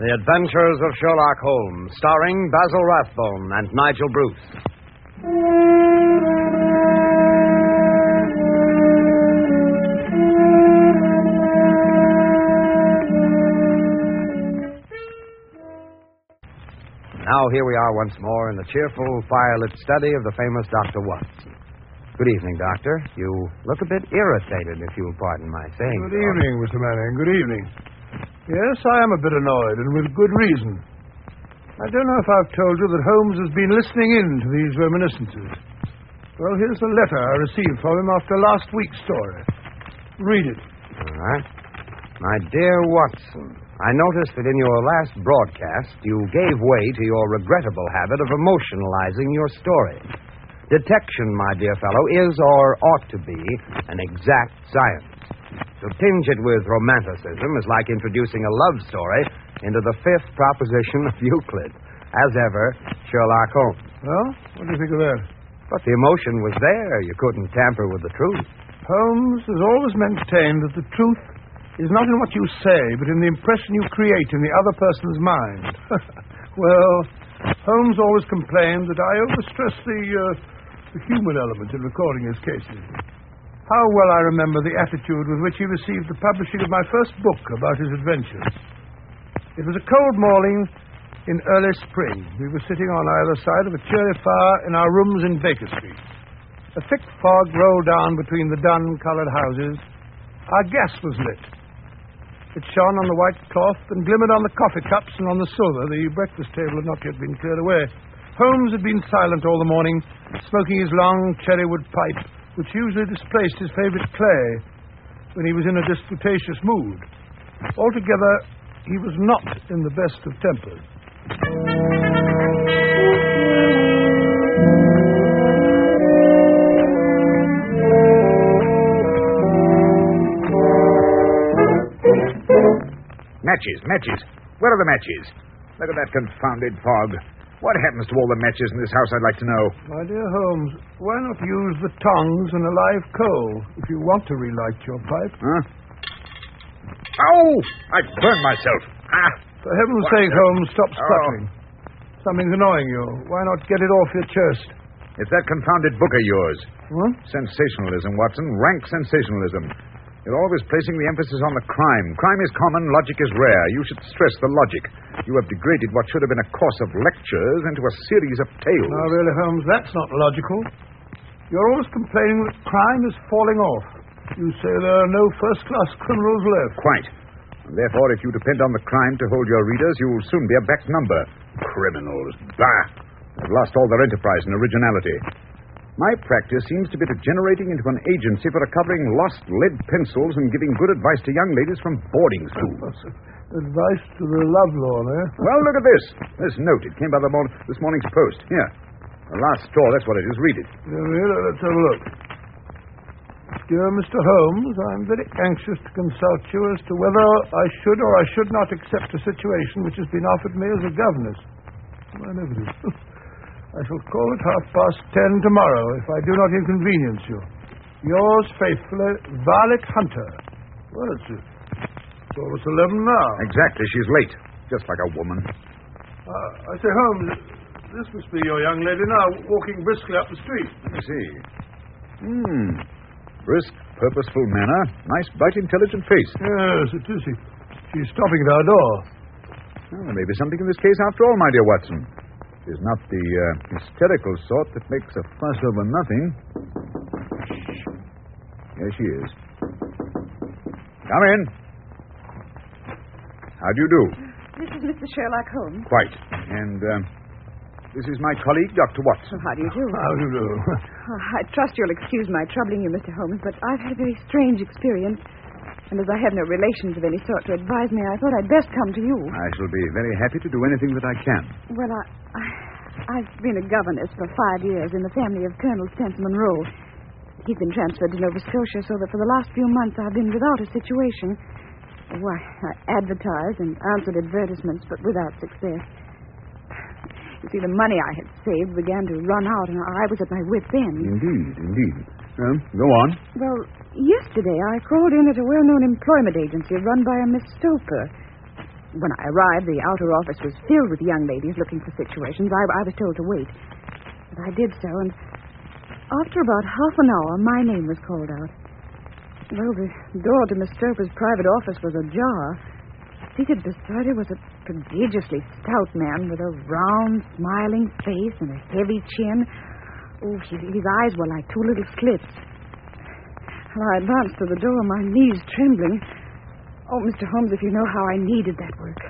The Adventures of Sherlock Holmes, starring Basil Rathbone and Nigel Bruce. Now here we are once more in the cheerful, firelit study of the famous Dr. Watson. Good evening, Doctor. You look a bit irritated, if you'll pardon my saying so. Good evening, Mr. Manning. Good evening. Yes, I am a bit annoyed, and with good reason. I don't know if I've told you that Holmes has been listening in to these reminiscences. Well, here's the letter I received from him after last week's story. Read it. All right. My dear Watson, I noticed that in your last broadcast, you gave way to your regrettable habit of emotionalizing your story. Detection, my dear fellow, is or ought to be an exact science. To tinge it with romanticism is like introducing a love story into the fifth proposition of Euclid. As ever, Sherlock Holmes. Well, what do you think of that? But the emotion was there. You couldn't tamper with the truth. Holmes has always maintained that the truth is not in what you say, but in the impression you create in the other person's mind. Well, Holmes always complained that I overstress the human element in recording his cases. How well I remember the attitude with which he received the publishing of my first book about his adventures. It was a cold morning in early spring. We were sitting on either side of a cheery fire in our rooms in Baker Street. A thick fog rolled down between the dun-coloured houses. Our gas was lit. It shone on the white cloth and glimmered on the coffee cups and on the silver. The breakfast table had not yet been cleared away. Holmes had been silent all the morning, smoking his long cherrywood pipe, which usually displaced his favourite clay when he was in a disputatious mood. Altogether, he was not in the best of tempers. Matches. Where are the matches? Look at that confounded fog. What happens to all the matches in this house, I'd like to know? My dear Holmes, why not use the tongs and a live coal if you want to relight your pipe? Huh? Oh! I've burned myself. For heaven's sake, Holmes, stop spluttering. Something's annoying you. Why not get it off your chest? It's that confounded book of yours. What? Sensationalism, Watson. Rank sensationalism. You're always placing the emphasis on the crime. Crime is common, logic is rare. You should stress the logic. You have degraded what should have been a course of lectures into a series of tales. Now, really, Holmes, that's not logical. You're always complaining that crime is falling off. You say there are no first-class criminals left. Quite. And therefore, if you depend on the crime to hold your readers, you'll soon be a back number. Criminals. Bah! They've lost all their enterprise and originality. My practice seems to be degenerating into an agency for recovering lost lead pencils and giving good advice to young ladies from boarding schools. Advice to the lovelorn, eh? Well, look at this. This note. It came by this morning's post. Here. The last straw, that's what it is. Read it. Let's have a look. Dear Mr. Holmes, I'm very anxious to consult you as to whether I should or I should not accept a situation which has been offered me as a governess. I never do. I shall call at 10:30 tomorrow if I do not inconvenience you. Yours faithfully, Varlic Hunter. Well, it's almost 11 now. Exactly. She's late. Just like a woman. I say, Holmes, this must be your young lady now, walking briskly up the street. Let me see. Brisk, purposeful manner. Nice, bright, intelligent face. Yes, it is. She's stopping at our door. Well, there may be something in this case after all, my dear Watson. It is not the hysterical sort that makes a fuss over nothing. Here she is. Come in. How do you do? This is Mr. Sherlock Holmes. Quite. And this is my colleague, Dr. Watson. Oh, how do you do? How do you do? I trust you'll excuse my troubling you, Mr. Holmes, but I've had a very strange experience. And as I have no relations of any sort to advise me, I thought I'd best come to you. I shall be very happy to do anything that I can. Well, I've been a governess for 5 years in the family of Colonel Spencer Monroe. He's been transferred to Nova Scotia, so that for the last few months I've been without a situation. Why, I advertised and answered advertisements, but without success. You see, the money I had saved began to run out, and I was at my wit's end. Indeed. Go on. Well, yesterday I called in at a well-known employment agency run by a Miss Stoper. When I arrived, the outer office was filled with young ladies looking for situations. I was told to wait. But I did so, and after about half an hour, my name was called out. Well, the door to Miss Stoper's private office was ajar. Seated beside her was a prodigiously stout man with a round, smiling face and a heavy chin. Oh, his eyes were like two little slits. Well, I advanced to the door, my knees trembling. Oh, Mr. Holmes, if you know how I needed that work.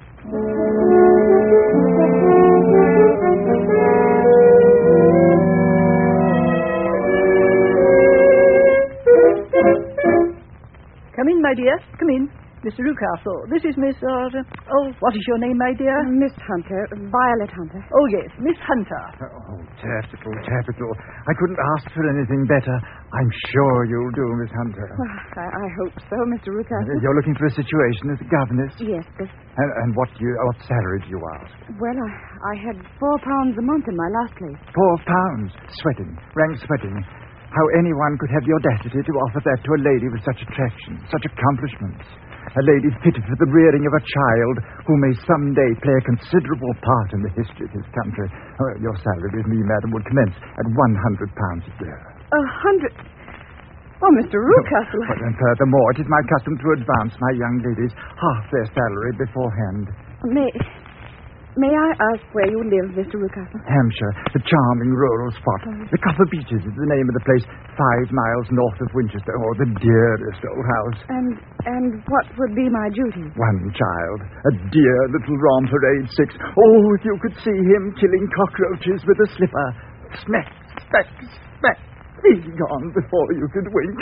Come in, my dear. Come in. Mr. Rucastle, this is Miss... what is your name, my dear? Miss Hunter. Violet Hunter. Oh, yes, Miss Hunter. Oh, capital. I couldn't ask for anything better. I'm sure you'll do, Miss Hunter. Well, I hope so, Mr. Rucastle. You're looking for a situation as a governess? Yes, but... And what salary do you ask? Well, I had £4 a month in my last place. £4? Rank sweating. How anyone could have the audacity to offer that to a lady with such attractions, such accomplishments. A lady fitted for the rearing of a child who may someday play a considerable part in the history of his country. Your salary with me, madam, would commence at £100 a year. 100? Oh, Mr. Rucastle. And furthermore, it is my custom to advance my young ladies half their salary beforehand. May I ask where you live, Mr. Rucastle? Hampshire, a charming rural spot. The Copper Beeches is the name of the place, 5 miles north of Winchester. Oh, the dearest old house. And what would be my duty? One child, a dear little romper, age 6. Oh, if you could see him killing cockroaches with a slipper. Smack, smack, smack. He's gone before you could wink.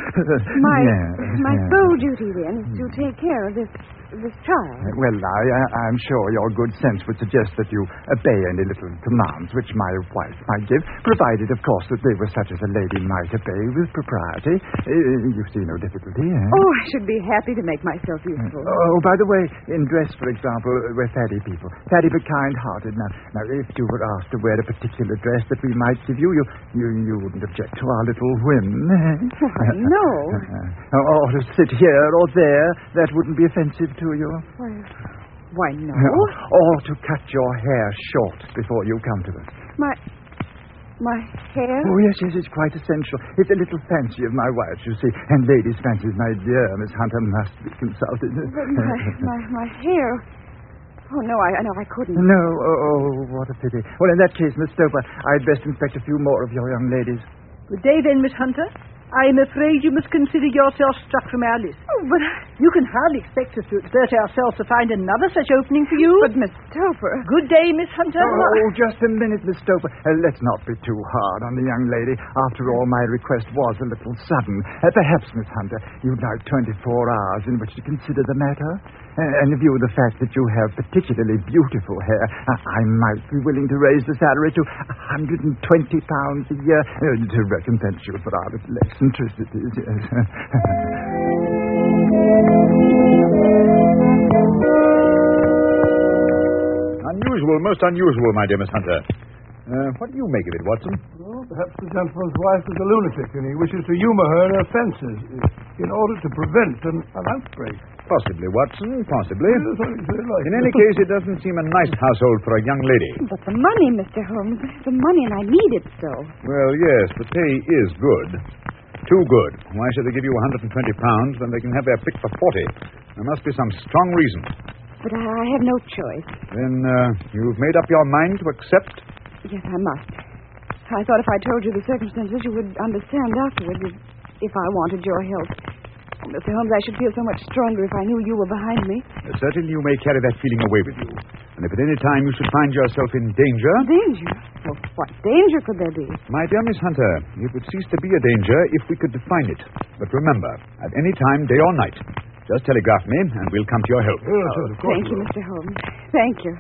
My sole duty, then, is to take care of this child. Well, I'm sure your good sense would suggest that you obey any little commands which my wife might give, provided, of course, that they were such as a lady might obey with propriety. You see no difficulty, eh? Oh, I should be happy to make myself useful. Oh, by the way, in dress, for example, we're faddy people. Faddy but kind-hearted. Now, if you were asked to wear a particular dress that we might give you, you wouldn't object to our little whim, eh? Why, no. Or to sit here or there, that wouldn't be offensive to you? Why, no. Or to cut your hair short before you come to us. My hair? Oh, yes, it's quite essential. It's a little fancy of my wife's, you see. And ladies' fancies, my dear Miss Hunter, must be consulted. But my hair... Oh, no, I couldn't. No, what a pity. Well, in that case, Miss Stoper, I'd best inspect a few more of your young ladies. Good day, then, Miss Hunter. I'm afraid you must consider yourself struck from our list. Oh, but... You can hardly expect us to exert ourselves to find another such opening for you. But, Miss Stoper... Good day, Miss Hunter. Oh, just a minute, Miss Stoper. Let's not be too hard on the young lady. After all, my request was a little sudden. Perhaps, Miss Hunter, you'd like 24 hours in which to consider the matter. And in view of the fact that you have particularly beautiful hair, I might be willing to raise the salary to £120 a year to recompense you for our little eccentricities. Yes. Most unusual, my dear Miss Hunter. What do you make of it, Watson? Well, perhaps the gentleman's wife is a lunatic and he wishes to humour her in her fancies in order to prevent an outbreak. Possibly, Watson, possibly. In any case, it doesn't seem a nice household for a young lady. But the money, Mr. Holmes, the money, and I need it so. Well, yes, the pay is good. Too good. Why should they give you £120 when they can have their pick for 40? There must be some strong reason. But I have no choice. Then you've made up your mind to accept? Yes, I must. I thought if I told you the circumstances, you would understand afterwards if I wanted your help. Oh, Mr. Holmes, I should feel so much stronger if I knew you were behind me. Certainly you may carry that feeling away with you. And if at any time you should find yourself in danger... Danger? Well, what danger could there be? My dear Miss Hunter, it would cease to be a danger if we could define it. But remember, at any time, day or night, just telegraph me, and we'll come to your help. Thank you, Mr. Holmes. Thank you.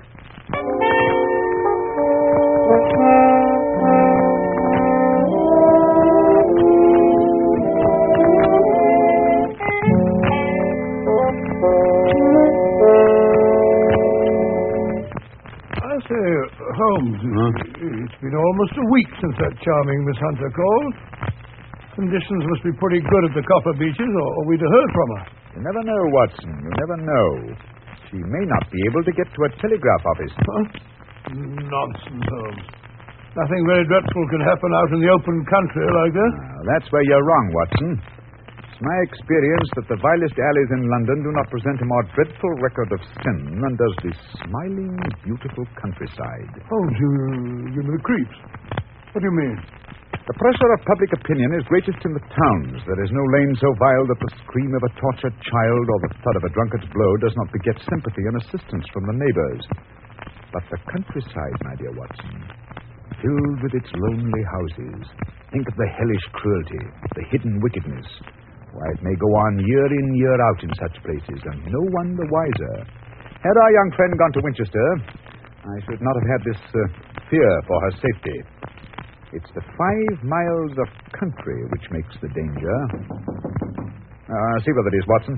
I say, Holmes, it's been almost a week since that charming Miss Hunter called. Conditions must be pretty good at the Copper Beeches, or we'd have heard from her. You never know, Watson. You never know. she may not be able to get to a telegraph office. Huh? Nonsense, Holmes. Nothing very dreadful can happen out in the open country like that. That's where you're wrong, Watson. It's my experience that the vilest alleys in London do not present a more dreadful record of sin than does this smiling, beautiful countryside. Holmes, you give me the creeps. What do you mean? The pressure of public opinion is greatest in the towns. There is no lane so vile that the scream of a tortured child or the thud of a drunkard's blow does not beget sympathy and assistance from the neighbors. But the countryside, my dear Watson, filled with its lonely houses. Think of the hellish cruelty, the hidden wickedness. Why, it may go on year in, year out in such places, and no one the wiser. Had our young friend gone to Winchester, I should not have had this fear for her safety. It's the 5 miles of country which makes the danger. See what it is, Watson.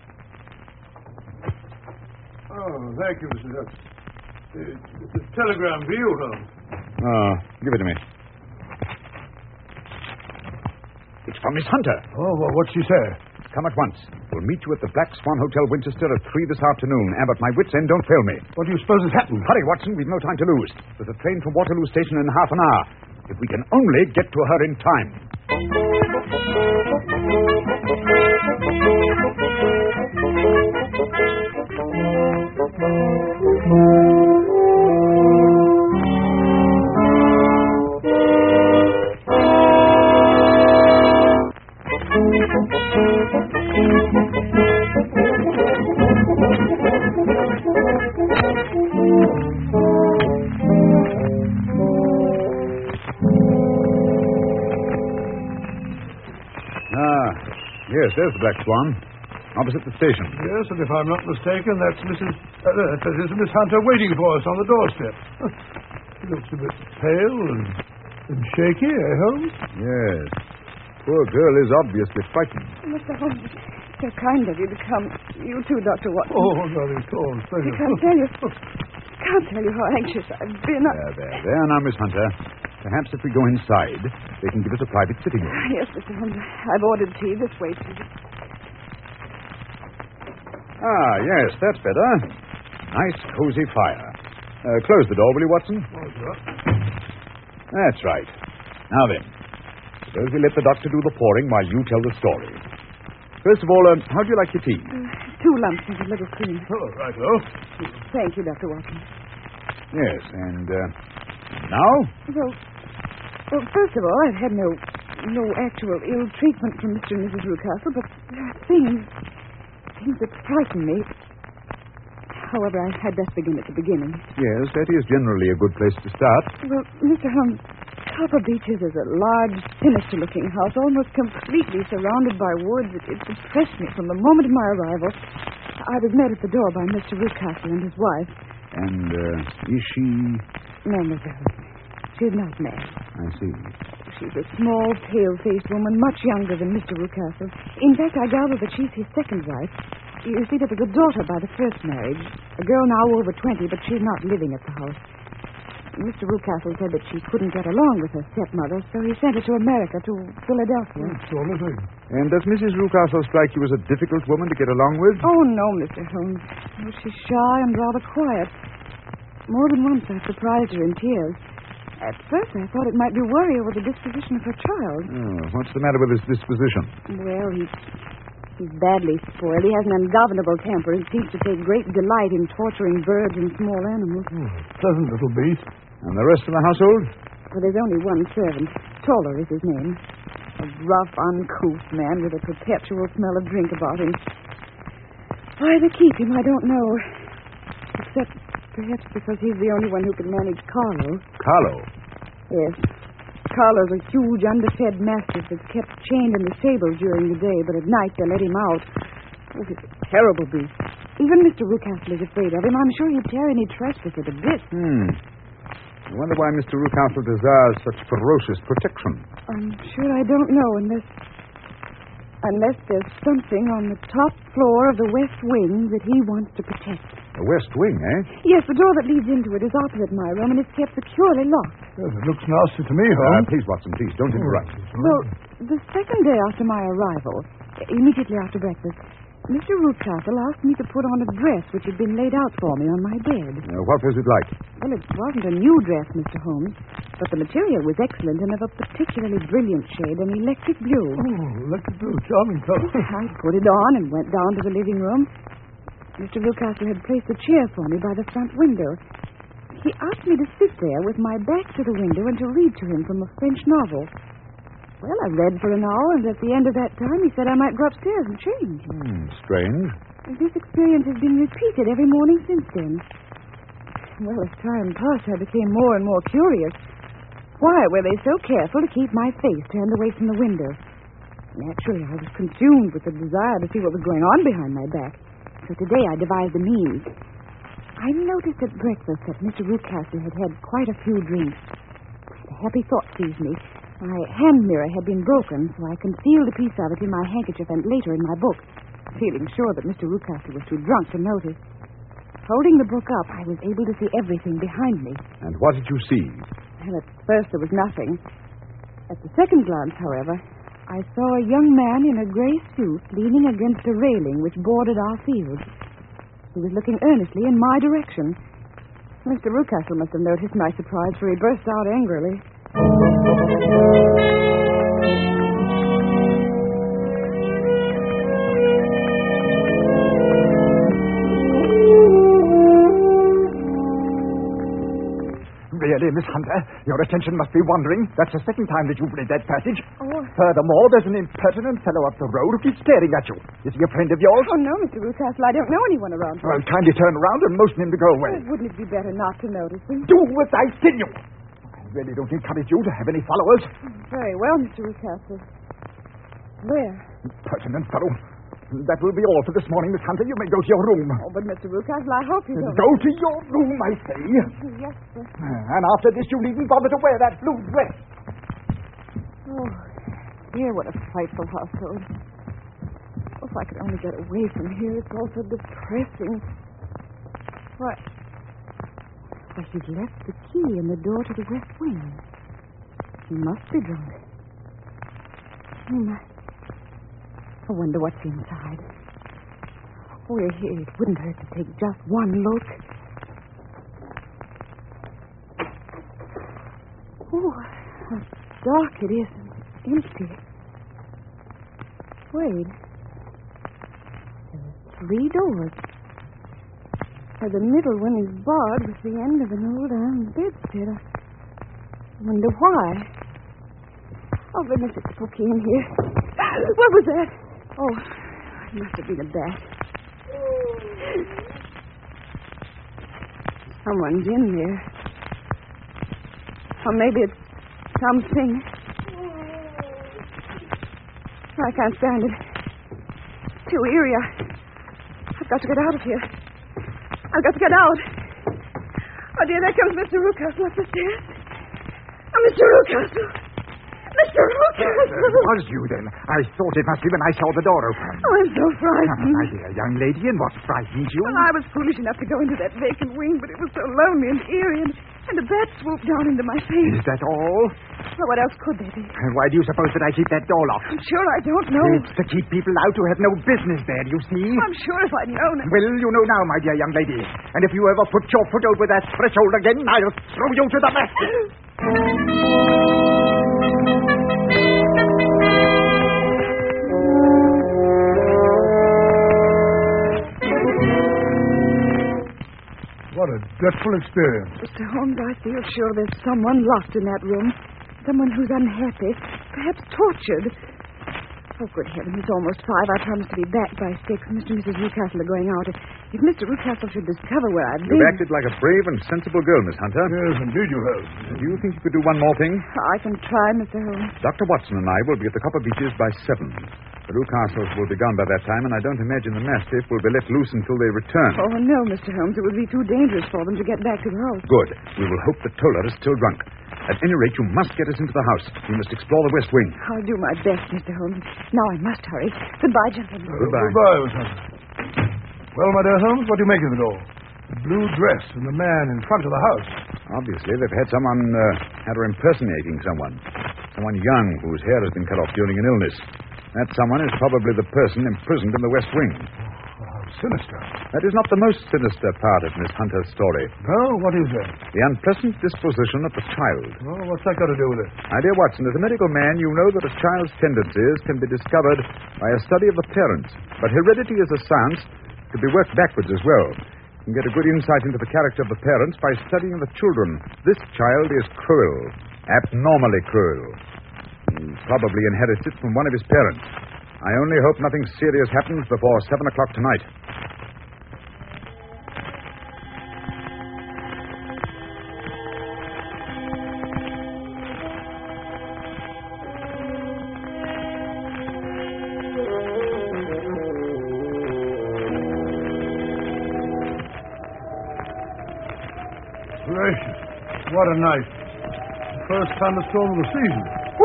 Oh, thank you, Mr. Hudson. It's a telegram for you, Holmes. Give it to me. It's from Miss Hunter. Oh, well, what's she say? Come at once. We'll meet you at the Black Swan Hotel, Winchester, at 3 this afternoon. Abbott, my wits' end, don't fail me. What do you suppose has happened? Hurry, Watson. We've no time to lose. There's a train from Waterloo Station in half an hour. If we can only get to her in time. Yes, there's the Black Swan, opposite the station. Yes, and if I'm not mistaken, that's Miss Hunter waiting for us on the doorstep. She looks a bit pale and shaky, Holmes? Yes. Poor girl is obviously frightened. Mr. Holmes, it's so kind of you to come. You too, Dr. Watson. Oh, nothing at all. Thank I you. can't tell you how anxious I've been. There. Now, Miss Hunter, perhaps if we go inside, they can give us a private sitting room. Yes, Mr. Holmes. I've ordered tea this way, please. Yes, that's better. Nice, cozy fire. Close the door, will you, Watson? That's right. Now then, suppose we let the doctor do the pouring while you tell the story. First of all, how do you like your tea? 2 lumps and a little cream. Oh, right-o. Thank you, Dr. Watson. Yes, and now? Well, first of all, I've had no actual ill treatment from Mr. and Mrs. Rucastle, but things that frighten me. However, I'd best begin at the beginning. Yes, that is generally a good place to start. Well, Mr. Holmes, Copper Beeches is a large, sinister-looking house, almost completely surrounded by woods. It depressed me from the moment of my arrival. I was met at the door by Mr. Rucastle and his wife. And is she... No, Mr. Holmes. She's not married. I see. She's a small, pale-faced woman, much younger than Mr. Rucastle. In fact, I gather that she's his second wife. You see, there was a daughter by the first marriage, a girl now over 20, but she's not living at the house. Mr. Rucastle said that she couldn't get along with her stepmother, so he sent her to America, to Philadelphia. Sort of thing. And does Mrs. Rucastle strike you as a difficult woman to get along with? Oh, no, Mr. Holmes. Oh, she's shy and rather quiet. More than once I surprised her in tears. At first I thought it might be worry over the disposition of her child. Oh, what's the matter with his disposition? Well, he's badly spoiled. He has an ungovernable temper and seems to take great delight in torturing birds and small animals. Pleasant little beast. And the rest of the household? Well, there's only one servant. Toller is his name. A rough, uncouth man with a perpetual smell of drink about him. Why they keep him, I don't know. Except perhaps because he's the only one who can manage Carlo. Carlo? Yes. Carlo's a huge, underfed mastiff that's kept chained in the stable during the day, but at night they let him out. Oh, he's a terrible beast. Even Mr. Rucastle is afraid of him. I'm sure he'd tear any trespasser to bits. I wonder why Mr. Rucastle desires such ferocious protection. I'm sure I don't know unless there's something on the top floor of the west wing that he wants to protect. The west wing, eh? Yes, the door that leads into it is opposite my room, and it's kept securely locked. Yes, it looks nasty to me, Holmes. Please, Watson, please, don't interrupt. Well, the second day after my arrival, immediately after breakfast, Mr. Rootcastle asked me to put on a dress which had been laid out for me on my bed. What was it like? Well, it wasn't a new dress, Mr. Holmes, but the material was excellent and of a particularly brilliant shade, an electric blue. Oh, electric blue. Charming color. I put it on and went down to the living room. Mr. Rootcastle had placed a chair for me by the front window. He asked me to sit there with my back to the window and to read to him from a French novel. Well, I read for an hour, and at the end of that time, he said I might go upstairs and change. Strange. And this experience has been repeated every morning since then. Well, as time passed, I became more and more curious. Why were they so careful to keep my face turned away from the window? Naturally, I was consumed with the desire to see what was going on behind my back. So today I devised a means. I noticed at breakfast that Mr. Rootcastle had had quite a few drinks. A happy thought seized me. My hand mirror had been broken, so I concealed a piece of it in my handkerchief and later in my book, feeling sure that Mr. Rootcastle was too drunk to notice. Holding the book up, I was able to see everything behind me. And what did you see? Well, at first there was nothing. At the second glance, however, I saw a young man in a gray suit leaning against a railing which bordered our field. He was looking earnestly in my direction. Mr. Rootcastle must have noticed my surprise, for he burst out angrily. Really, Miss Hunter, your attention must be wandering. That's the second time that you've read that passage. Oh. Furthermore, there's an impertinent fellow up the road who keeps staring at you. Is he a friend of yours? Oh, no, Mr. Rootcastle, I don't know anyone around here. Well, kindly turn around and motion him to go away. Oh, wouldn't it be better not to notice him? Do as I tell you. I really don't encourage you to have any followers. Very well, Mr. Rootcastle. Where? Impertinent fellow. That will be all for this morning, Miss Hunter. You may go to your room. Oh, but Mr. Rootcastle, I hope you don't... Go to your room, I say. Yes, sir. And after this, you needn't bother to wear that blue dress. Oh, dear, what a frightful household. Oh, if I could only get away from here. It's all so depressing. Why, he's left the key in the door to the west wing. He must be drunk. I wonder what's inside. Oh, it wouldn't hurt to take just one look. Oh, how dark it is and empty. Wait. There are 3 doors. The middle one is barred with the end of an old iron bedstead. I wonder why. Oh, goodness, it's spooky in here. What was that? Oh, it must have been a bat. Someone's in there. Or maybe it's something. I can't stand it. It's too eerie. I've got to get out of here. I've got to get out. Oh, dear, there comes Mr. Rootcastle up the stairs. Oh, Mr. Rootcastle. Mr. Rootcastle. It was you, then. I thought it must be when I saw the door open. Oh, I'm so frightened. My dear young lady, and what frightened you? Well, I was foolish enough to go into that vacant wing, but it was so lonely and eerie, and a bat swooped down into my face. Is that all? Well, what else could there be? And why do you suppose that I keep that door locked? I'm sure I don't know. It's to keep people out who have no business there, you see. I'm sure if I'd known it. Well, you know now, my dear young lady. And if you ever put your foot over that threshold again, I'll throw you to the mat. What a dreadful experience. Mr. Holmes, I feel sure there's someone locked in that room. Someone who's unhappy, perhaps tortured. Oh, good heavens, it's almost 5. I promised to be back by 6. Mr. and Mrs. Rootcastle are going out. If Mr. Rootcastle should discover where I've been... You've acted like a brave and sensible girl, Miss Hunter. Yes, indeed you have. Do you think you could do one more thing? I can try, Mr. Holmes. Dr. Watson and I will be at the Copper Beeches by 7. The Rootcastles will be gone by that time, and I don't imagine the mastiff will be let loose until they return. Oh, no, Mr. Holmes. It would be too dangerous for them to get back to the house. Good. We will hope that Toller is still drunk. At any rate, you must get us into the house. We must explore the west wing. I'll do my best, Mr. Holmes. Now I must hurry. Goodbye, gentlemen. Goodbye. Goodbye, Miss Hunter. Well, my dear Holmes, what do you make of it all? The blue dress and the man in front of the house. Obviously, they've had someone had her impersonating someone. Someone young whose hair has been cut off during an illness. That someone is probably the person imprisoned in the West Wing. Sinister. That is not the most sinister part of Miss Hunter's story. Oh, what is that? The unpleasant disposition of the child. Oh, what's that got to do with it? My dear Watson, as a medical man, you know that a child's tendencies can be discovered by a study of the parents. But heredity is a science to be worked backwards as well. You can get a good insight into the character of the parents by studying the children. This child is cruel, abnormally cruel. He probably inherited it from one of his parents. I only hope nothing serious happens before 7 o'clock tonight. Gracious. What a night. The first thunderstorm of the season.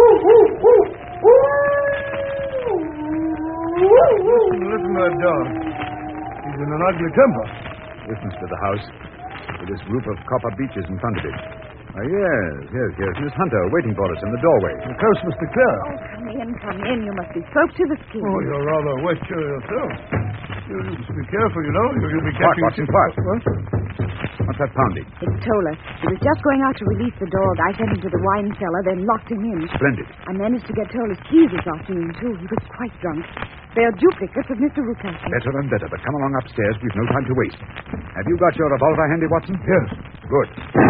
Listen to that dog. He's in an ugly temper. Listens to the house with this group of copper beeches in front of it. Yes. Miss Hunter waiting for us in the doorway. The coast must be clear. Oh, come in. You must be soaked to the skin. Oh, you're rather wet yourself. You must be careful, you know. You'll be catching... Watson, quiet. What? What's that pounding? It's Tola. He was just going out to release the dog. I sent him to the wine cellar, then locked him in. Splendid. I managed to get Tola's keys this afternoon, too. He was quite drunk. They are duplicates of Mr. Rucastle. Better and better, but come along upstairs. We've no time to waste. Have you got your revolver handy, Watson? Yes. Good.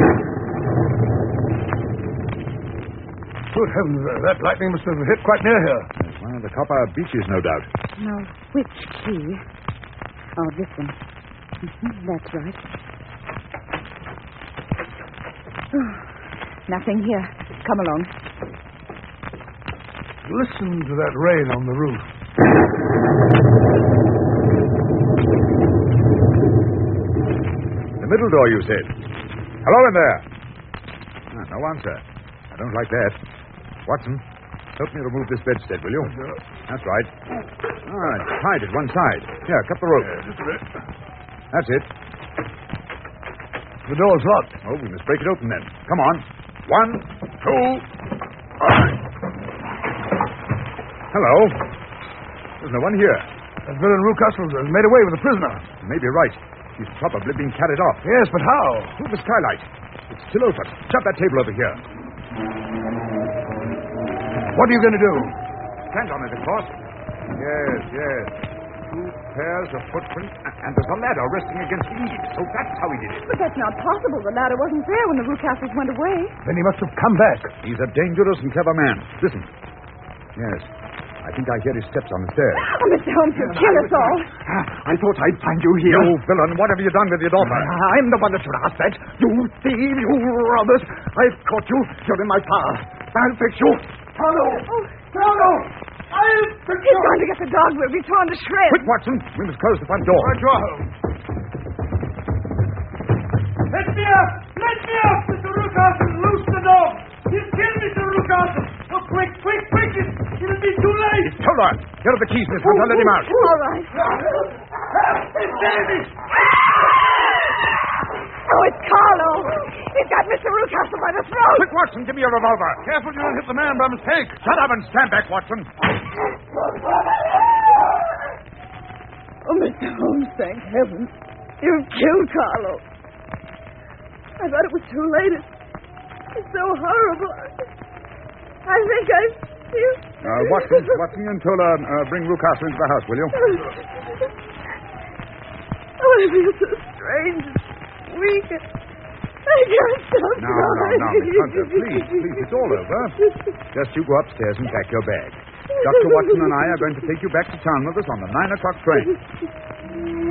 Good heavens, that lightning must have hit quite near here. There's one of the copper beeches, no doubt. Now, which key? Oh, this one. That's right. Nothing here. Come along. Listen to that rain on the roof. The middle door, you said. Hello in there. No answer. I don't like that. Watson, help me remove this bedstead, will you? That's right. All right, tied at one side. Here, cut the rope. Just a bit. That's it. The door's locked. Oh, we must break it open then. Come on. 1, 2. Hello. There's no one here. That villain Rucastle has made away with the prisoner. You may be right. He's probably been carried off. Yes, but how? Through the skylight. It's still open. Shut that table over here. What are you going to do? Stand on it, of course. Yes. 2 pairs of footprints, and there's a ladder resting against the eaves. So that's how he did it. But that's not possible. The ladder wasn't there when the Rucastles went away. Then he must have come back. He's a dangerous and clever man. Listen. Yes. I think I hear his steps on the stairs. Oh, Mr. Holmes, you'll kill us all. I thought I'd find you here. You villain, what have you done with your daughter? I'm the one that should ask that. You thief, you robbers. I've caught you. You're in my power. I'll fix you. Carlo! Carlo! I'll fix you. He's going to get the dog. We'll be torn to shreds. Quick, Watson. We must close the front door. Right, you are, Holmes. Let me up, Mr. Rucastle. Loose the dog. He'll kill Mr. Rucastle. Oh, quick. It'll be too late. It's Tola. Here are the keys, Miss Hunter. Let him out. All right. It's Davy. Oh, it's Carlo. He's got Mr. Rucastle by the throat. Quick, Watson, give me your revolver. Careful you don't hit the man by mistake. Shut up and stand back, Watson. Oh, Mr. Holmes, thank heaven. You've killed Carlo. I thought it was too late. It's so horrible. I think I feel... Watson and Tola, bring Rucastle into the house, will you? Oh, I feel so strange and weak. I can't stop No, Miss Hunter, please, it's all over. Just you go upstairs and pack your bag. Dr. Watson and I are going to take you back to town with us on the 9 o'clock train.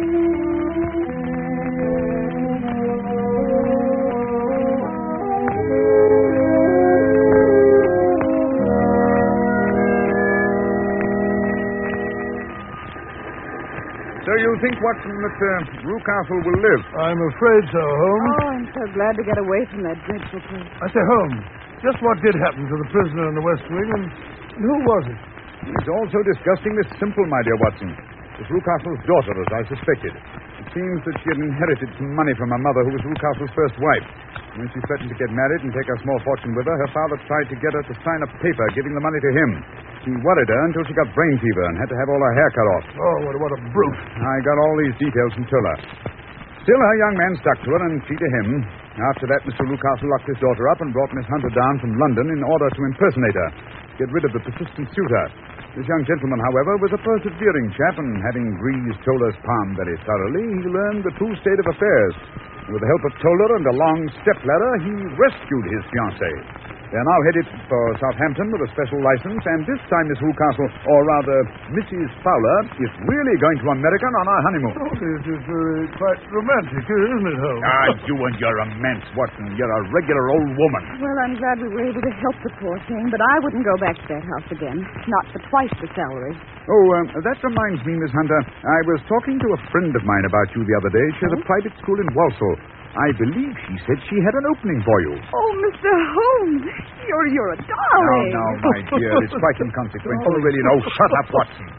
So you think, Watson, that Rucastle will live? I'm afraid so, Holmes. Oh, I'm so glad to get away from that dreadful place. I say, Holmes, just what did happen to the prisoner in the West Wing, and who was it? He's also disgustingly simple, my dear Watson. It's Rucastle's daughter, as I suspected. It seems that she had inherited some money from her mother, who was Rucastle's first wife. When she threatened to get married and take her small fortune with her, her father tried to get her to sign a paper giving the money to him. He worried her until she got brain fever and had to have all her hair cut off. Oh, what a brute. I got all these details from Tola. Still, her young man stuck to her, and she to him. After that, Mr. Rucastle locked his daughter up and brought Miss Hunter down from London in order to impersonate her, get rid of the persistent suitor. This young gentleman, however, was a persevering chap, and having greased Toller's palm very thoroughly, he learned the true state of affairs. With the help of Toller and a long stepladder, he rescued his fiancée. They're now headed for Southampton with a special license, and this time Miss Rucastle, or rather Mrs. Fowler, is really going to America on our honeymoon. Oh, this is quite romantic, isn't it, Holmes? You and your romance, Watson. You're a regular old woman. Well, I'm glad we were able to help the poor thing, but I wouldn't go back to that house again. Not for twice the salary. Oh, that reminds me, Miss Hunter. I was talking to a friend of mine about you the other day. She has a private school in Walsall. I believe she said she had an opening for you. Oh, Mr. Holmes, you're a darling. Now, my dear, it's quite inconsequential. Oh, really, no. Shut up, Watson.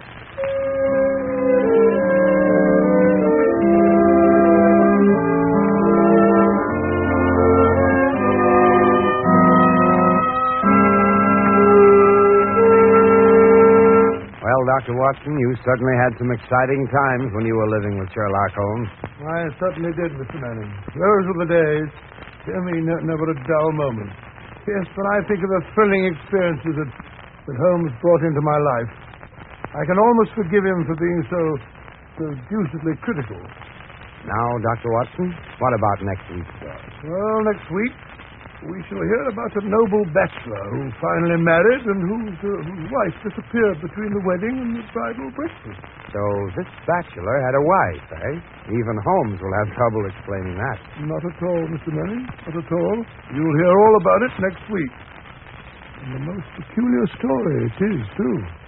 Well, Dr. Watson, you certainly had some exciting times when you were living with Sherlock Holmes. I certainly did, Mr. Manning. Those were the days. Dear me, never a dull moment. Yes, when I think of the thrilling experiences that Holmes brought into my life, I can almost forgive him for being so deucedly critical. Now, Dr. Watson, what about next week's story? Well, next week, we shall hear about a noble bachelor who finally married and whose wife disappeared between the wedding and the bridal breakfast. So this bachelor had a wife, eh? Even Holmes will have trouble explaining that. Not at all, Mr. Manning. Not at all. You'll hear all about it next week. And the most peculiar story it is, too.